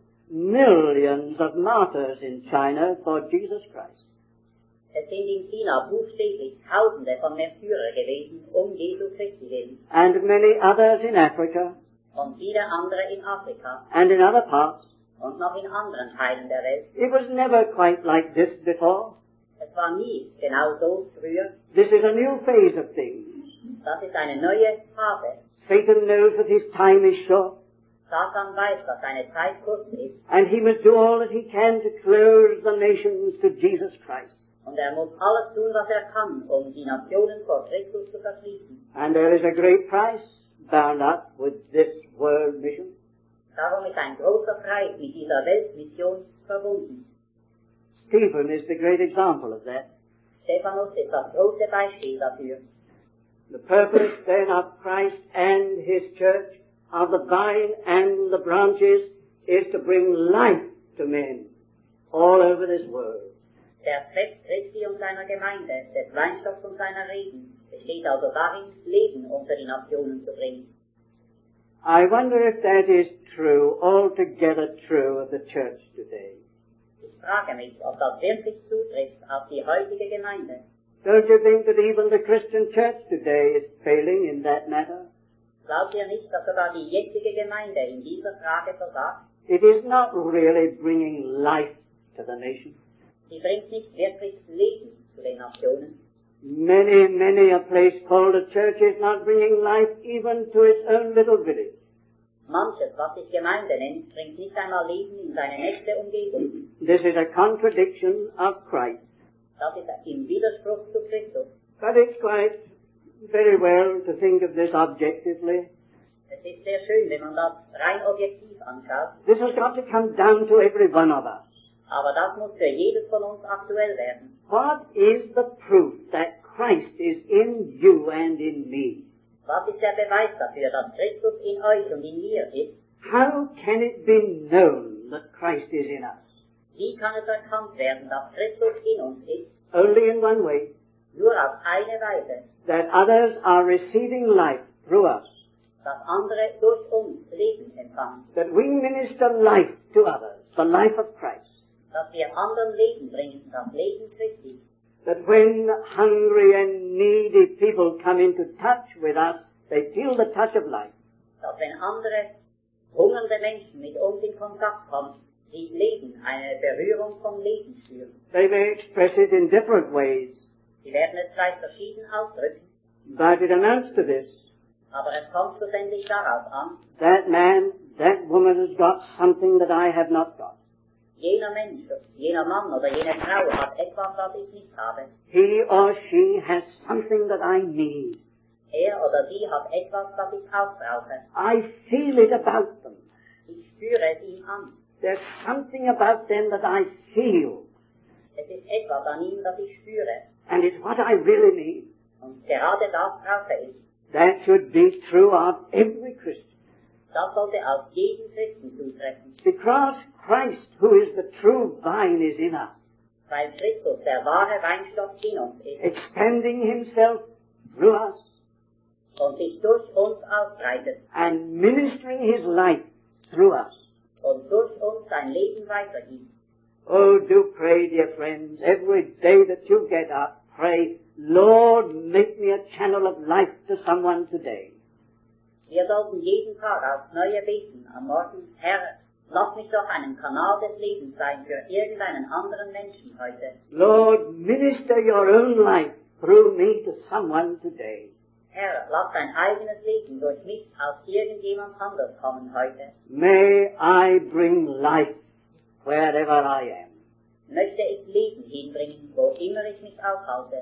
millions of martyrs in China for Jesus Christ. Es sind in China buchstäblich Tausende von Märtyrer gewesen, um Jesu Christi willen. And many others in Africa. Und viele andere in Afrika. And in other parts. Und noch in anderen Teilen der Welt. It was never quite like this before. Es war nie genau so früher. This is a new phase of things. Das ist eine neue Phase. Satan knows that his time is short. Satan weiß, dass seine Zeit kurz ist. And he must do all that he can to close the nations to Jesus Christ. Und er muss alles tun, was er kann, um die Nationen vor Christus zu verschließen. And there is a great price bound up with this world mission. Darum ist ein großer Preis mit dieser Weltmission verbunden. Stephen is the great example of that. Stephanus ist das große Beispiel dafür. The purpose then of Christ and his church, of the vine and the branches, is to bring life to men all over this world. Der Zweck Christi und seiner Gemeinde, des Weinstocks und seiner Reben, besteht also darin, Leben unter die Nationen zu bringen. I wonder if that is true, altogether true of the church today. Ich frage mich, ob das wirklich zutrifft auf die heutige Gemeinde. Don't you think that even the Christian church today is failing in that matter? Glaubt ihr nicht, dass sogar die jetzige Gemeinde in dieser Frage versagt? It is not really bringing life to the nation. Sie bringt nicht wirklich Leben zu den Nationen. Many, many a place called a church is not bringing life even to its own little village. Manches, was sich Gemeinde nennt, bringt nicht einmal Leben in seine nächste Umgebung. This is a contradiction of Christ. Das ist im Widerspruch zu Christus. But it's quite very well to think of this objectively. Es ist sehr schön, wenn man das rein objektiv anschaut. This has got to come down to every one of us. Aber das muss für jedes von uns aktuell werden. What is the proof that Christ is in you and in me? Was ist der Beweis dafür, dass Christus in euch und in mir ist? How can it be known that Christ is in us? Wie kann es erkannt werden, dass Christus in uns ist? Only in one way. Nur auf eine Weise, That others are receiving life through us. dass andere durch uns Leben empfangen. That we minister life to others, the life of Christ. Dass wir anderen Leben bringen, das Leben Christi. That when hungry and needy people come into touch with us, they feel the touch of life. Dass wenn andere hungernde Menschen mit uns in Kontakt kommen, sie Leben, eine Berührung vom Leben spüren. They may express it in different ways, Sie werden es vielleicht verschieden ausdrücken, but it amounts to this. aber es kommt schlussendlich darauf an, That man, that woman has got something that I have not got. jener Mensch, jener Mann oder jene Frau hat etwas, was ich nicht habe. He or she has something that I need. Er oder sie hat etwas, das ich auch brauche. I feel it about them. Ich spüre es ihm an. There's something about them that I feel, Es ist etwas an ihm, das ich spüre. and it's what I really need. Und gerade das brauche ich. That should be true of every Christian. Das sollte auf jeden Christen zutreffen. Because Christ, who is the true vine, is in us, Weil Christus der wahre Weinstock in uns ist expanding himself through us und sich durch uns ausbreitet and ministering his life through us. und durch uns sein Leben weitergibt. Oh, do pray, dear friends, every day that you get up, pray, Lord, make me a channel of life to someone today. Wir sollten jeden Tag aufs Neue beten, am Morgen, Herr, lass mich doch einen Kanal des Lebens sein für irgendeinen anderen Menschen heute. Lord, minister your own life through me to someone today. Herr, lass dein eigenes Leben durch mich auf irgendjemand anders kommen heute. May I bring life wherever I am. Möchte ich Leben hinbringen, wo immer ich mich aufhalte.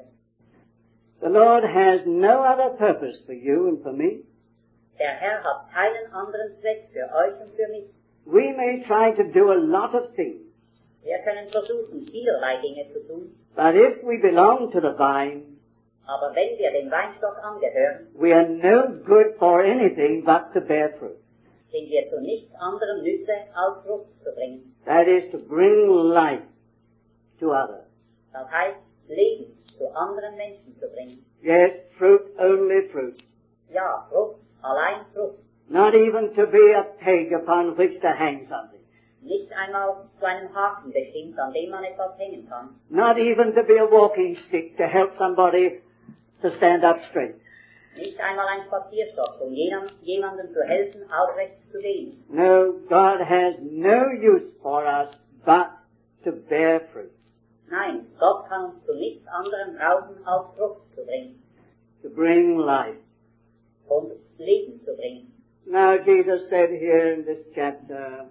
The Lord has no other purpose for you and for me. Der Herr hat keinen anderen Zweck für euch und für mich. We may try to do a lot of things, Wir können versuchen, vielerlei Dinge zu tun, but if we belong to the vine, aber wenn wir dem Weinstock angehören, we are no good for anything but to bear fruit. sind wir zu nichts anderem Nütze, als Frucht zu bringen. That is to bring life to others. Das heißt, Leben zu anderen Menschen zu bringen. Yes, fruit, only fruit. Ja, Frucht, allein Frucht. Not even to be a peg upon which to hang something. Nicht einmal zu einem Haken bestimmt, an dem man etwas hängen kann. Not even to be a walking stick to help somebody to stand up straight. Nicht einmal ein Spazierstock, um jenem, jemandem zu helfen, aufrecht zu gehen. No, God has no use for us but to bear fruit. Nein, Gott kann uns zu nichts anderem brauchen, als Frucht zu bringen To bring life. und Leben zu bringen. Now Jesus said here in this chapter,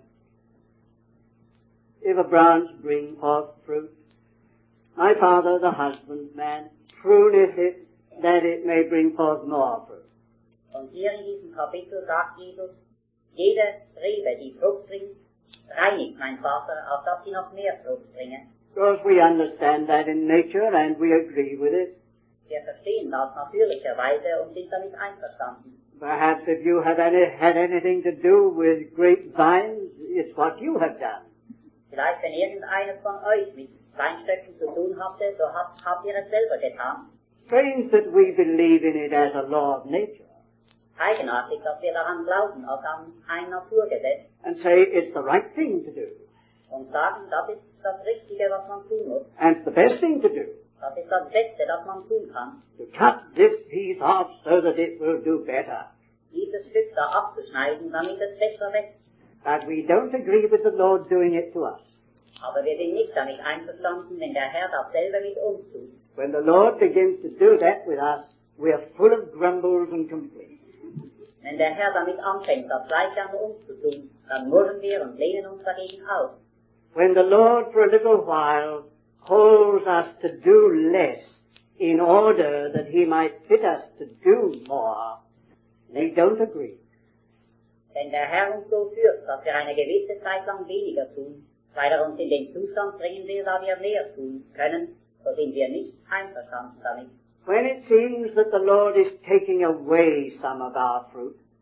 if a branch bring forth fruit, my Father the husbandman pruneth it, that it may bring forth more fruit. Und hier in diesem Kapitel sagt Jesus, jede Rebe, die Frucht bringt, reinigt mein Vater, auf dass sie noch mehr Frucht bringe. Of course we understand that in nature and we agree with it. Wir verstehen das natürlicherweise und sind damit einverstanden. Perhaps if you have any, had anything to do with grapevines, it's what you have done. Vielleicht, wenn irgendeiner von euch mit Weinstöcken zu tun hatte, so habt, habt ihr es selber getan. Strange that we believe in it as a law of nature Eigenartig, dass wir daran glauben, als an ein Naturgesetz and say it's the right thing to do und sagen, das ist das Richtige, was man tun muss. and it's the best thing to do. Das ist das Beste, das man tun kann. To cut this piece off so that it will do better. Dieses Stück da abzuschneiden, damit es besser wächst. But we don't agree with the Lord doing it to us. Aber wir sind nicht damit einverstanden, wenn der Herr das selber mit uns tut. When the Lord begins to do that with us, we are full of grumbles and complaints. Wenn der Herr damit anfängt, das Gleiche an uns zu tun, dann murren wir und lehnen uns dagegen auf. When the Lord for a little while calls us to do less in order that He might fit us to do more, we don't agree. Wenn der Herr uns so führt, dass wir eine gewisse Zeit lang weniger tun, weil er uns in den Zustand bringen will, da wir mehr tun können, so sind wir nicht einverstanden damit. When it seems that the Lord is taking away some of our fruit,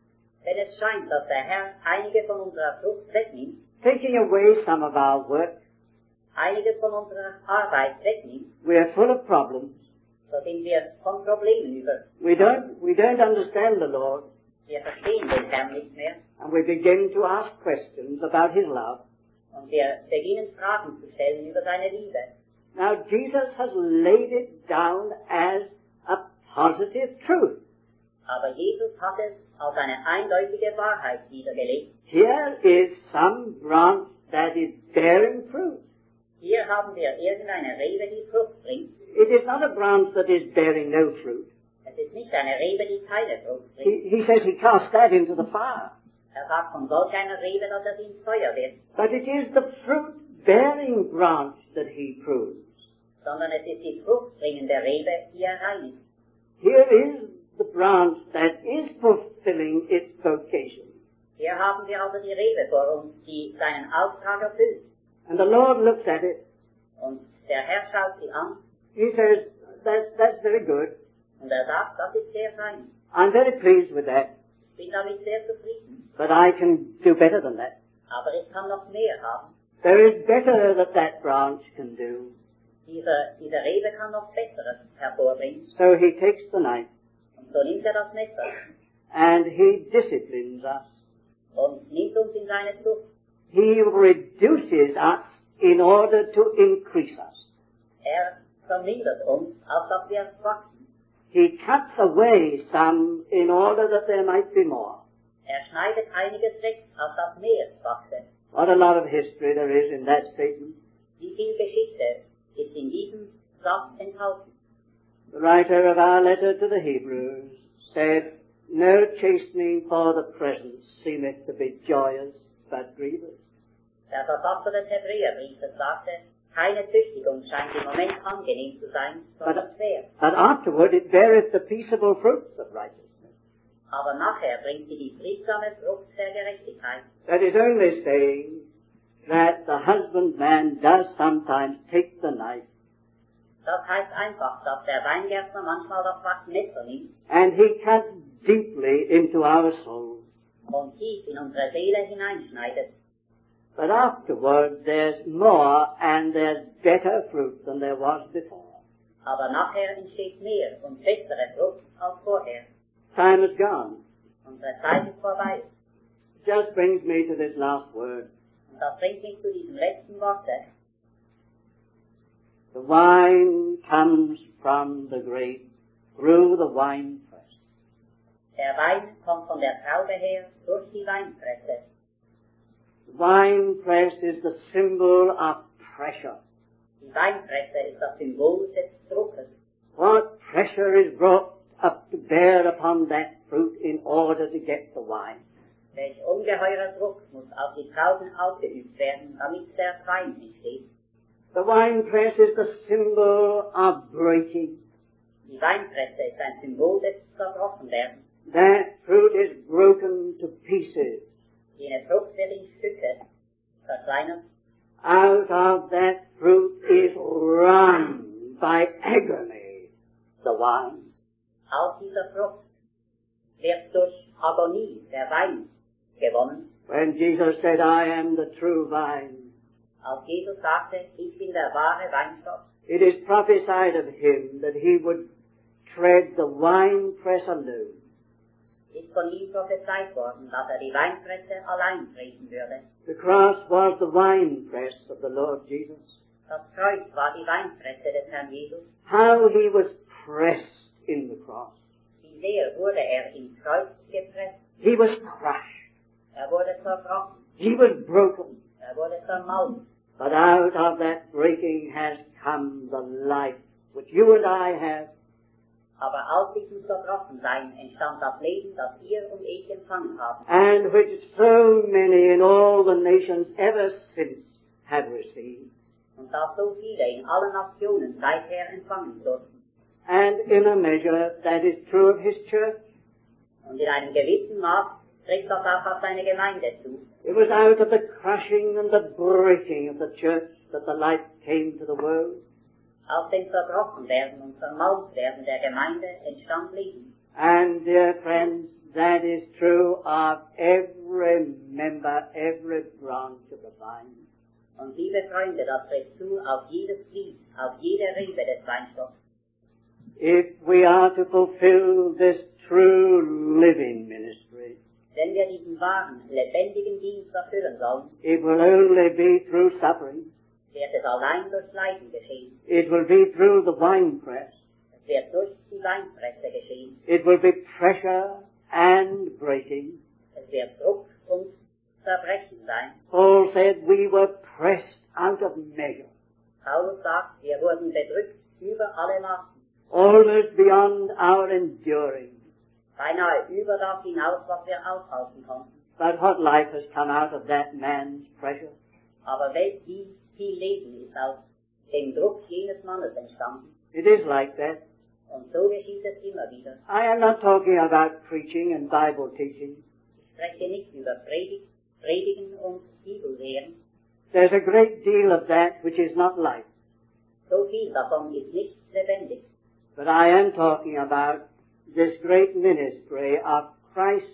Wenn es scheint, dass der Herr einige von unserer Frucht wegnimmt, taking away some of our work, einiges von unserer Arbeit wegnimmt, we are full of problems. so sind wir von Problemen über. We don't, we don't understand the Lord, Wir verstehen den Herrn nicht mehr and we begin to ask questions about His love. und wir beginnen Fragen zu stellen über seine Liebe. Now, Jesus has laid it down as a positive truth. Aber Jesus hat es als eine eindeutige Wahrheit niedergelegt. Here is some branch that is bearing fruit. Hier haben wir irgendeine Rebe, die Frucht bringt. It is not a branch that is bearing no fruit. Es ist nicht eine Rebe, die keine Frucht He, bringt. he says he cast that into the fire. Er sagt von solch einer Rebe, dass er sie ins Feuer wird. But it is the fruit-bearing branch that he prunes. Sondern es ist die fruchtbringende Rebe, die er reinigt. Here is the branch that is fulfilling its vocation. Hier haben wir also die Rebe vor uns, die seinen Auftrag erfüllt. And the Lord looks at it. Und der Herr schaut sie an He says, that's, that's very good. und er sagt, das ist sehr fein. I'm very pleased with that. Ich bin damit sehr zufrieden. But I can do better than that. Aber ich kann noch mehr haben. There is better that that branch can do. Diese, diese Rebe kann noch Besseres hervorbringen. So he takes the knife Und so nimmt er das Messer and he disciplines us. und nimmt uns in seine Zucht. He reduces us in order to increase us. Er vermindert uns, als dass wir wachsen. He cuts away some in order that there might be more. Er schneidet einiges weg, als dass mehr wachse. What a lot of history there is in that statement. Wie viel Geschichte ist in diesem Satz enthalten? The writer of our letter to the Hebrews said, no chastening for the present seemeth to be joyous, but grievous. Der Verfasser des Hebräerbriefes sagte, keine Züchtigung scheint im Moment angenehm zu sein, sondern schwer. But afterward it beareth the peaceable fruits of righteousness. Aber nachher bringt sie die friedsame Frucht der Gerechtigkeit. That is only saying that the husbandman does sometimes take the knife Das heißt einfach, dass der Weingärtner manchmal das Messer nimmt and he cuts deeply into our souls. und tief in unsere Seele hineinschneidet. But afterward there's more and there's better fruit than there was before. Aber nachher entsteht mehr und bessere Frucht als vorher. Time is gone. Unsere Zeit ist vorbei. Just brings me to this last word. Und das bringt mich zu diesem letzten Worte. The wine comes from the grape through the winepress. Der Wein kommt von der Traube her durch die Weinpresse. The winepress is the symbol of pressure. Die Weinpresse ist das Symbol des Druckes. What pressure is brought up to bear upon that fruit in order to get the wine? Welch ungeheurer Druck muss auf die Trauben ausgeübt werden, damit der Wein entsteht. The winepress is the symbol of breaking. Die Weinpresse ist ein Symbol des Zerbrochenwerdens. That fruit is broken to pieces. Jene Frucht wird in Stücke verkleinert. Out of that fruit is wrung by agony the wine. Aus dieser Frucht wird durch Agonie der Wein gewonnen. When Jesus said, I am the true vine, Als Jesus sagte, ich bin der wahre Weinstock, it is prophesied of him that he would tread the winepress alone. ist von ihm prophezeit worden, dass er die Weinpresse allein treten würde. The cross was the winepress of the Lord Jesus. Das Kreuz war die Weinpresse des Herrn Jesus. How he was pressed in the cross. Wie sehr wurde er ins Kreuz gepresst. He was crushed. Er wurde zerbrochen. He was broken. Er wurde zermalmt. But out of that breaking has come the life which you and I have. Aber aus diesem Zerbrochensein entstand das Leben, das ihr und ich empfangen haben. And which so many in all the nations ever since have received. Und das so viele in allen Nationen seither empfangen durften. And in a measure that is true of his church. Und in einem gewissen Maß trifft das auch auf seine Gemeinde zu. It was out of the crushing and the breaking of the church that the light came to the world. Aus dem Zerbrochenwerden und Zermalmtwerden der Gemeinde entstand Leben. And dear friends, That is true of every member, every branch of the vine. Und liebe Freunde, das trifft zu auf jedes Glied, auf jede Rebe des Weinstocks. If we are to fulfill this true living ministry, Wenn wir diesen wahren, lebendigen Dienst erfüllen sollen, it will only be through suffering. wird es allein durch Leiden geschehen. It will be through the winepress. Es wird durch die Weinpresse geschehen. It will be pressure and breaking. Es wird Druck und Zerbrechen sein. Paul said we were pressed out of measure, Paulus sagt, wir wurden bedrückt über alle Maßen, almost beyond our enduring. beinahe über das hinaus, was wir aushalten konnten. But what life has come out of that man's pressure? Aber welch viel, viel Leben ist aus dem Druck jenes Mannes entstanden. It is like that. Und so geschieht es immer wieder. I am not talking about preaching and Bible teaching. Ich spreche nicht über Predigt, Predigen und Bibellehren. There's a great deal of that which is not life. So viel davon ist nicht lebendig. But I am talking about this great ministry of Christ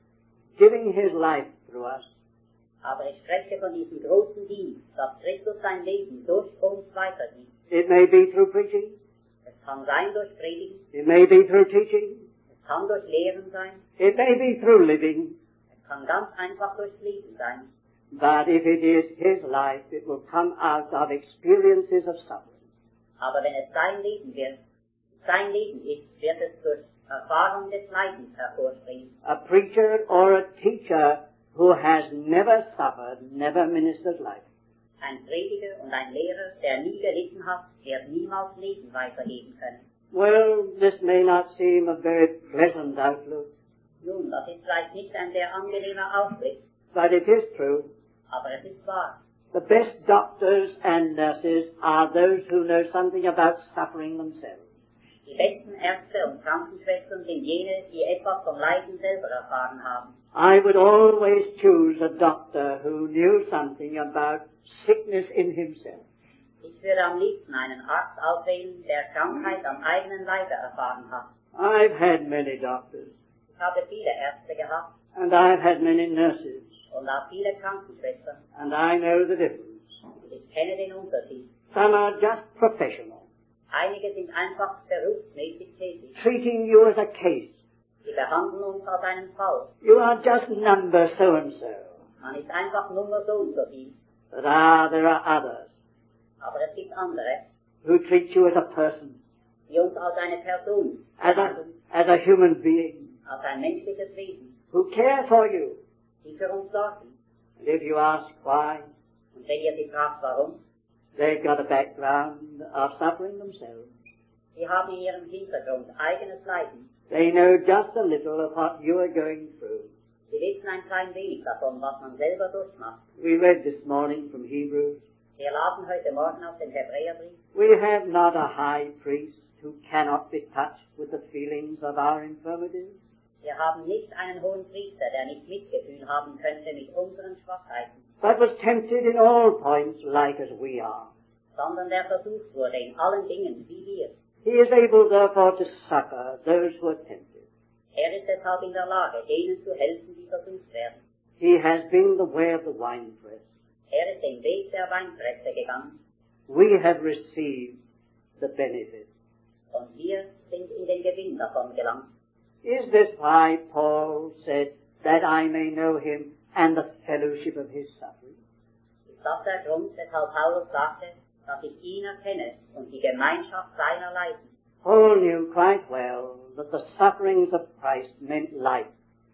giving His life through us. Aber ich spreche von diesem großen Dienst, dass Christus sein Leben durch uns weitergibt. It may be through preaching. Es kann sein durch Predigen, It may be through teaching. es kann durch Lehren sein, It may be through living. es kann ganz einfach durch Leben sein. But if it is His life, it will come out of experiences of suffering. Aber wenn es sein Leben wird, sein Leben ist, wird es durch Erfahrung des Leidens hervorspringen. A preacher or a teacher who has never suffered, never ministered life. Ein Prediger und ein Lehrer, der nie gelitten hat, wird niemals Leben weitergeben können. Well, this may not seem a very pleasant outlook, Nun, das ist vielleicht nicht ein sehr angenehmer Ausblick, but it is true. aber es ist wahr. The best doctors and nurses are those who know something about suffering themselves. Die besten Ärzte und Krankenschwestern sind jene, die etwas vom Leiden selber erfahren haben. I would always choose a doctor who knew something about sickness in himself. Ich würde am liebsten einen Arzt auswählen, der Krankheit am eigenen Leibe erfahren hat. I've had many doctors, Ich habe viele Ärzte gehabt and I've had many nurses, und auch viele Krankenschwestern and I know the difference. und ich kenne den Unterschied. Some are just professional, Einige sind einfach berufsmäßig tätig. treating you as a case. Sie behandeln uns als einen Fall. You are just number so and so. Man ist einfach Nummer so und so viel. But ah, there are others Aber es gibt andere, who treat you as a person, die uns als eine Person as a, behandeln, as a human being, als ein menschliches Wesen, who care for you. die für uns sorgen. And if you ask why, Und wenn ihr sie fragt, warum, they've got a background of suffering themselves. sie haben in ihrem Hintergrund eigenes Leiden. They know just a little of what you are going through. Sie wissen ein klein wenig davon, was man selber durchmacht. We read this morning from Hebrews. Wir lasen heute Morgen aus dem Hebräerbrief. We have not a high priest who cannot be touched with the feelings of our infirmities, Wir haben nicht einen hohen Priester, der nicht Mitgefühl haben könnte mit unseren Schwachheiten, but was tempted in all points like as we are. sondern der versucht wurde in allen Dingen wie wir. He is able therefore to succor those who are tempted. Er ist deshalb in der Lage, denen zu helfen, die versucht werden. He has been the way of the winepress. Er ist den Weg der Weinpresse gegangen We have received the benefit. und wir sind in den Gewinn davon gelangt. Is this why Paul said, that I may know him and the fellowship of his suffering? Ist das der Grund, weshalb Paulus sagte, dass ich ihn erkenne und die Gemeinschaft seiner Leiden? Paul knew quite well that the sufferings of Christ meant life.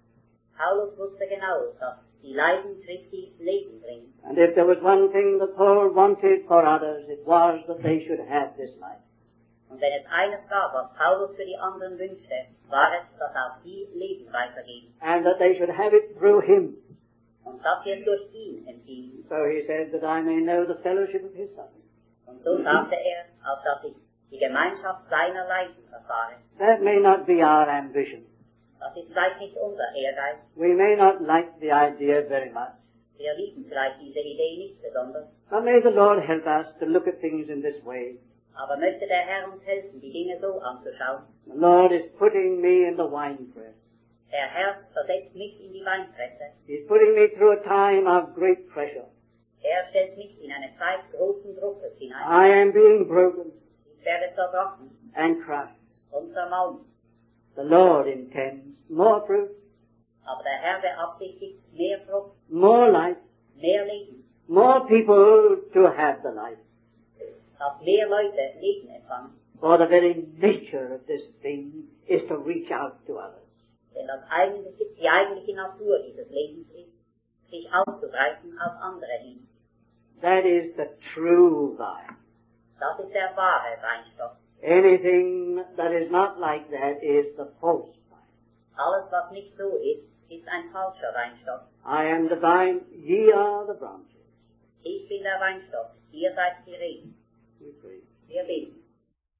Paulus wusste genau, dass die Leiden Christi Leben bringen. And if there was one thing that Paul wanted for others, it was that they should have this life. Und wenn es eines gab, was Paulus für die anderen wünschte, war es, dass auch die Leben weitergeben. And that they should have it through him. Und das wird durch ihn empfiehlt. So he said that I may know the fellowship of his suffering. Und so sagte er, auf dass ich die Gemeinschaft seiner Leiden erfahre. That may not be our ambition. Das ist vielleicht nicht unser Ehrgeiz. We may not like the idea very much. Wir lieben vielleicht diese Idee nicht besonders. But may the Lord help us to look at things in this way. Aber möchte der Herr uns helfen, die Dinge so anzuschauen. The Lord is putting me in the winepress. Der Herr versetzt mich in die Weinpresse. He's putting me through a time of great pressure. Er stellt mich in eine Zeit großen Druckes hinein. I am being broken Ich werde zerbrochen and crushed. und zermaumt. The Lord intends more fruit, Aber der Herr beabsichtigt mehr Frucht, more life, mehr Leben, more people to have the life. dass mehr Leute Leben empfangen. For the very nature of this thing is to reach out to others. Denn das eigentliche, die eigentliche Natur dieses Lebens ist, sich auszubreiten auf andere hin. That is the true vine. Das ist der wahre Weinstock. Anything that is not like that is the false vine. Alles, was nicht so ist, ist ein falscher Weinstock. I am the vine, ye are the branches. Ich bin der Weinstock, ihr seid die Reben. We pray. Wir beten.